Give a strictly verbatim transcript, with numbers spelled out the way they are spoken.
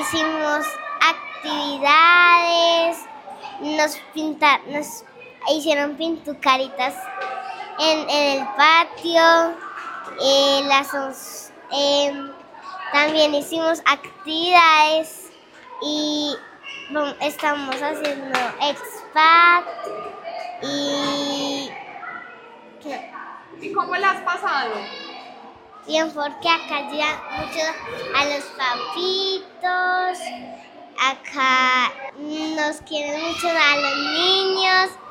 hicimos actividades, nos pinta, nos hicieron pintucaritas en, en el patio, eh, las, eh, también hicimos actividades y bueno, estamos haciendo expat y... ¿qué? ¿Y cómo la has pasado? Bien, porque acá llegan mucho a los papitos, acá nos quieren mucho a los niños